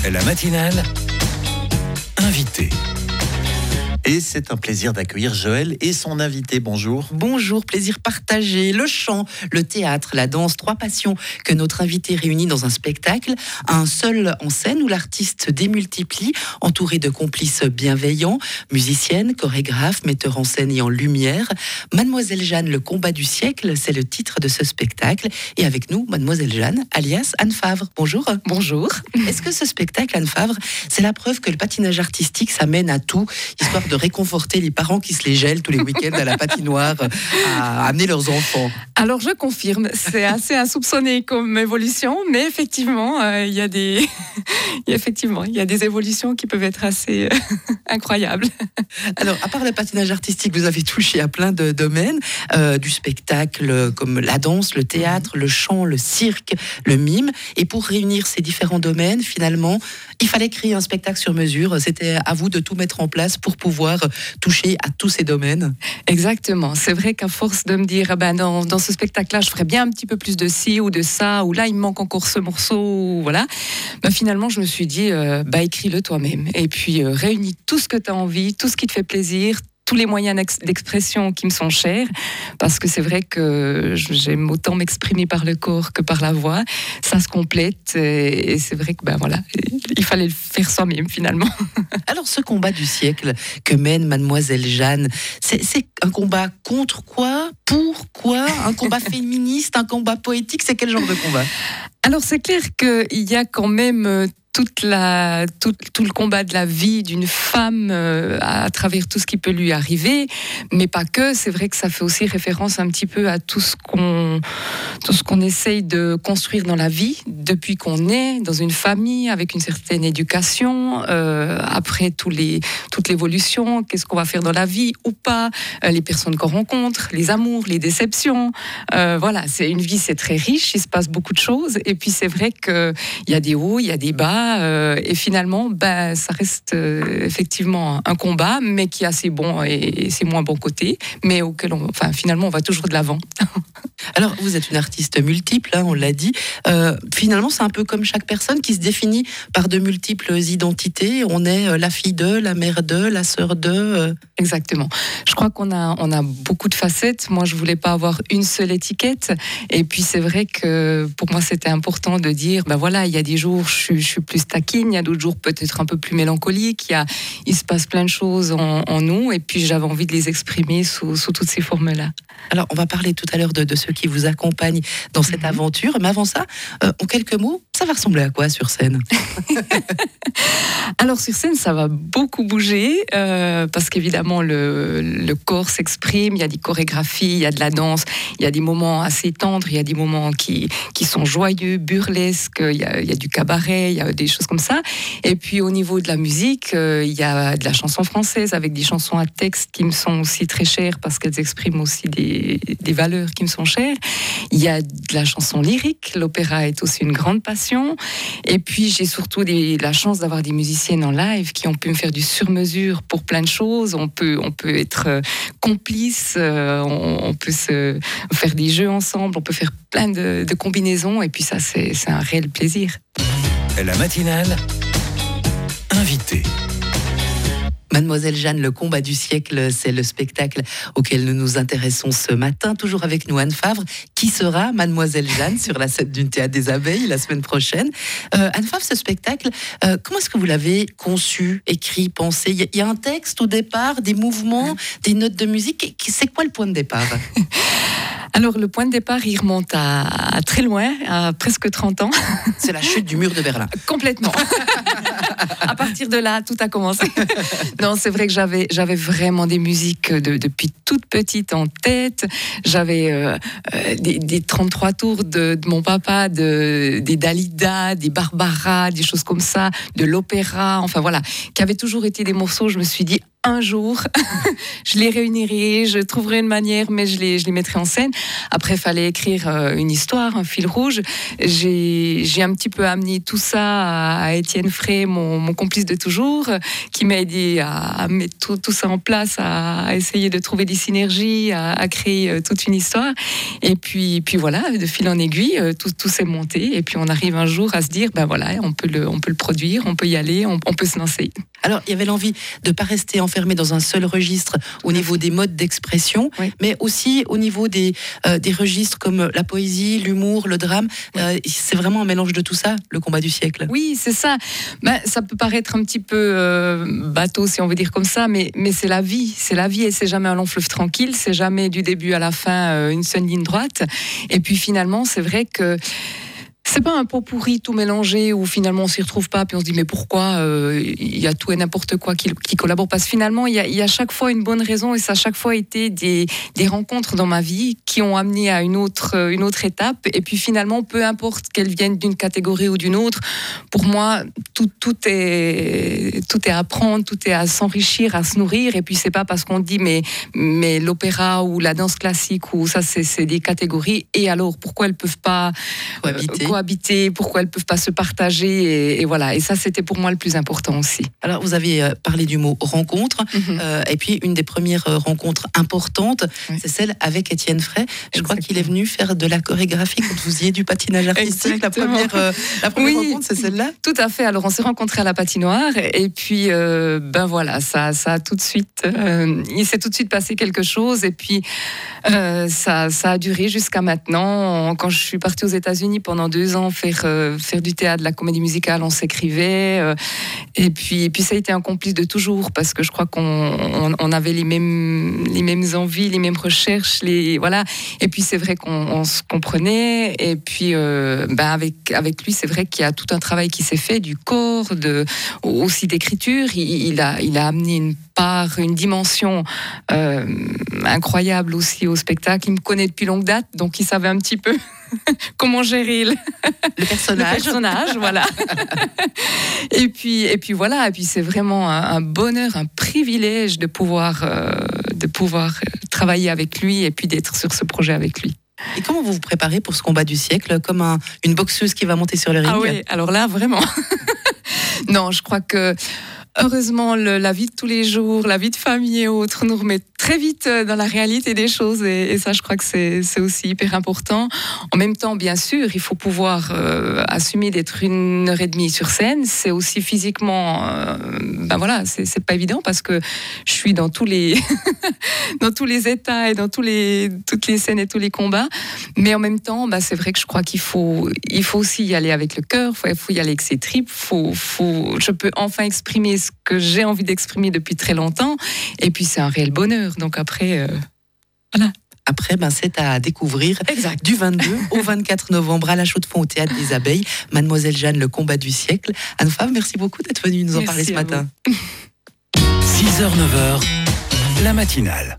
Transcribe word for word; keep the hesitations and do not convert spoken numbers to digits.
La matinale, invité. Et c'est un plaisir d'accueillir Joëlle et son invité. Bonjour. Bonjour, plaisir partagé. Le chant, le théâtre, la danse, trois passions que notre invité réunit dans un spectacle. Un seul en scène où l'artiste démultiplie, entouré de complices bienveillants, musicienne, chorégraphe, metteur en scène et en lumière. Mademoiselle Jeanne, le combat du siècle, c'est le titre de ce spectacle. Et avec nous, Mademoiselle Jeanne, alias Anne Favre. Bonjour. Bonjour. Est-ce que ce spectacle, Anne Favre, c'est la preuve que le patinage artistique, ça mène à tout, histoire de réconforter les parents qui se les gèlent tous les week-ends à la patinoire, à amener leurs enfants? Alors je confirme, c'est assez insoupçonné comme évolution, mais effectivement, euh, il y a des, effectivement, il y a des évolutions qui peuvent être assez euh, incroyables. Alors, à part le patinage artistique, vous avez touché à plein de domaines, euh, du spectacle comme la danse, le théâtre, le chant, le cirque, le mime. Et pour réunir ces différents domaines, finalement, il fallait créer un spectacle sur mesure. C'était à vous de tout mettre en place pour pouvoir toucher à tous ces domaines. Exactement. C'est vrai qu'à force de me dire, ben dans, dans ce spectacle-là, je ferais bien un petit peu plus de ci ou de ça, ou là, il me manque encore ce morceau, voilà. Ben, finalement, je me suis dit, euh, bah, écris-le toi-même. Et puis, euh, réunis tout ce que tu as envie, tout ce qui te fait plaisir, tous les moyens d'expression qui me sont chers, parce que c'est vrai que j'aime autant m'exprimer par le corps que par la voix. Ça se complète, et c'est vrai que ben voilà, il fallait le faire soi-même finalement. Alors, ce combat du siècle que mène Mademoiselle Jeanne, c'est, c'est un combat contre quoi? Pour quoi? Un combat féministe? Un combat poétique? C'est quel genre de combat? Alors, c'est clair qu'il y a quand même toute la, tout, tout le combat de la vie d'une femme euh, à travers tout ce qui peut lui arriver, mais pas que. C'est vrai que ça fait aussi référence un petit peu à tout ce qu'on, tout ce qu'on essaye de construire dans la vie depuis qu'on est dans une famille avec une certaine éducation. Euh, après tous les, toute l'évolution, qu'est-ce qu'on va faire dans la vie ou pas, euh, les personnes qu'on rencontre, les amours, les déceptions. Euh, voilà, c'est une vie, c'est très riche. Il se passe beaucoup de choses. Et puis c'est vrai que il y a des hauts, il y a des bas. Euh, et finalement, ben, ça reste euh, effectivement un combat, mais qui a ses bons et, et ses moins bons côtés, mais auquel on, enfin, finalement, on va toujours de l'avant. Alors, vous êtes une artiste multiple, hein, on l'a dit. Euh, finalement, c'est un peu comme chaque personne qui se définit par de multiples identités. On est euh, la fille de, la mère de, la sœur de. Euh... Exactement. Je crois qu'on a, on a beaucoup de facettes. Moi, je voulais pas avoir une seule étiquette. Et puis, c'est vrai que pour moi, c'était important de dire, ben voilà, il y a des jours, je suis, je suis plus taquine, il y a d'autres jours peut-être un peu plus mélancolique, il, y a, il se passe plein de choses en, en nous, et puis j'avais envie de les exprimer sous, sous toutes ces formes-là. Alors, on va parler tout à l'heure de, de ceux qui vous accompagnent dans cette mm-hmm. aventure, mais avant ça, euh, en quelques mots, ça va ressembler à quoi sur scène? Alors, sur scène, ça va beaucoup bouger, euh, parce qu'évidemment, le, le corps s'exprime, il y a des chorégraphies, il y a de la danse, il y a des moments assez tendres, il y a des moments qui, qui sont joyeux, burlesques, il y a, il y a du cabaret, il y a des choses comme ça. Et puis, au niveau de la musique, euh, il y a de la chanson française avec des chansons à texte qui me sont aussi très chères parce qu'elles expriment aussi des, des valeurs qui me sont chères. Il y a de la chanson lyrique, l'opéra est aussi une grande passion. Et puis, j'ai surtout des, la chance d'avoir des musiciennes en live qui ont pu me faire du sur-mesure pour plein de choses. On peut, on peut être complice, euh, on, on peut se faire des jeux ensemble, on peut faire plein de, de combinaisons. Et puis ça, c'est, c'est un réel plaisir. La matinale, invité. Mademoiselle Jeanne, le combat du siècle, c'est le spectacle auquel nous nous intéressons ce matin. Toujours avec nous Anne Favre, qui sera Mademoiselle Jeanne sur la scène du Théâtre des Abeilles la semaine prochaine. Euh, Anne Favre, ce spectacle, euh, comment est-ce que vous l'avez conçu, écrit, pensé? Il y, y a un texte au départ, des mouvements, des notes de musique. C'est quoi le point de départ? Alors, le point de départ, il remonte à, à très loin, à presque trente ans. C'est la chute du mur de Berlin. Complètement. À partir de là, tout a commencé. Non, c'est vrai que j'avais, j'avais vraiment des musiques de, depuis toute petite en tête. J'avais euh, euh, des, des trente-trois tours de, de mon papa, de, des Dalida, des Barbara, des choses comme ça, de l'opéra, enfin voilà, qui avaient toujours été des morceaux. Je me suis dit, un jour, je les réunirai, je trouverai une manière, mais je les, je les mettrai en scène. Après, il fallait écrire une histoire, un fil rouge. J'ai, j'ai un petit peu amené tout ça à Étienne Frey, mon, mon complice de toujours, qui m'a aidé à, à mettre tout, tout ça en place, à essayer de trouver des synergies, à, à créer toute une histoire. Et puis, puis voilà, de fil en aiguille, tout, tout s'est monté. Et puis on arrive un jour à se dire, ben voilà, on peut le, on peut le produire, on peut y aller, on, on peut se lancer. Alors, il y avait l'envie de ne pas rester enfermé dans un seul registre au niveau des modes d'expression, oui. mais aussi au niveau des, euh, des registres comme la poésie, l'humour, le drame. Oui. Euh, c'est vraiment un mélange de tout ça, le combat du siècle. Oui, c'est ça. Ben, ça peut paraître un petit peu euh, bateau, si on veut dire comme ça, mais, mais c'est la vie. C'est la vie et c'est jamais un long fleuve tranquille. C'est jamais du début à la fin euh, une seule ligne droite. Et puis finalement, c'est vrai que c'est pas un pot pourri tout mélangé où finalement on s'y retrouve pas puis on se dit mais pourquoi il euh, y a tout et n'importe quoi qui, qui collabore, parce que finalement il y a, y a chaque fois une bonne raison et ça a chaque fois été des, des rencontres dans ma vie qui ont amené à une autre, une autre étape. Et puis finalement, peu importe qu'elles viennent d'une catégorie ou d'une autre, pour moi tout, tout, est, tout est à apprendre, tout est à s'enrichir, à se nourrir. Et puis c'est pas parce qu'on dit mais, mais l'opéra ou la danse classique ou ça c'est, c'est des catégories, et alors pourquoi elles peuvent pas cohabiter euh, habiter, pourquoi elles peuvent pas se partager, et, et voilà. Et ça, c'était pour moi le plus important aussi. Alors, vous avez parlé du mot rencontre, mm-hmm. euh, et puis une des premières rencontres importantes, oui. c'est celle avec Étienne Frey. Je Exactement. crois qu'il est venu faire de la chorégraphie quand vous y êtes du patinage artistique. Exactement. La première, euh, la première oui, rencontre, c'est celle-là. Tout à fait. Alors, on s'est rencontrés à la patinoire, et puis, euh, ben voilà, ça, ça a tout de suite, euh, il s'est tout de suite passé quelque chose, et puis euh, ça, ça a duré jusqu'à maintenant. Quand je suis partie aux États-Unis pendant deux ans faire, euh, faire du théâtre, de la comédie musicale, on s'écrivait, euh, et puis, et puis ça a été un complice de toujours, parce que je crois qu'on on, on avait les mêmes, les mêmes envies, les mêmes recherches, les, voilà. Et puis c'est vrai qu'on on se comprenait, et puis euh, ben avec, avec lui, c'est vrai qu'il y a tout un travail qui s'est fait, du corps, de, aussi d'écriture. Il, il, a, il a amené une part, une dimension euh, incroyable aussi au spectacle. Il me connaît depuis longue date, donc il savait un petit peu comment gérer le, le personnage, le personnage voilà. et puis et puis voilà, et puis c'est vraiment un, un bonheur, un privilège de pouvoir euh, de pouvoir travailler avec lui et puis d'être sur ce projet avec lui. Et comment vous vous préparez pour ce combat du siècle, comme un, une boxeuse qui va monter sur le ring? Ah oui, alors là vraiment. Non, je crois que heureusement, le, la vie de tous les jours, la vie de famille et autres nous remet très vite dans la réalité des choses, et, et ça, je crois que c'est, c'est aussi hyper important. En même temps, bien sûr, il faut pouvoir euh, assumer d'être une heure et demie sur scène. C'est aussi physiquement, euh, ben voilà, c'est, c'est pas évident parce que je suis dans tous les dans tous les états et dans tous les toutes les scènes et tous les combats. Mais en même temps, ben c'est vrai que je crois qu'il faut il faut aussi y aller avec le cœur. Il faut, faut y aller avec ses tripes. Faut faut je peux enfin exprimer ce que j'ai envie d'exprimer depuis très longtemps. Et puis c'est un réel bonheur. Donc après, euh, voilà. Après, ben, c'est à découvrir. Exact. Du vingt-deux au vingt-quatre novembre à la Chaux-de-Fonds au Théâtre des Abeilles. Mademoiselle Jeanne, le combat du siècle. Anne Favre, merci beaucoup d'être venue nous en merci parler ce matin. six heures neuf heures, la matinale.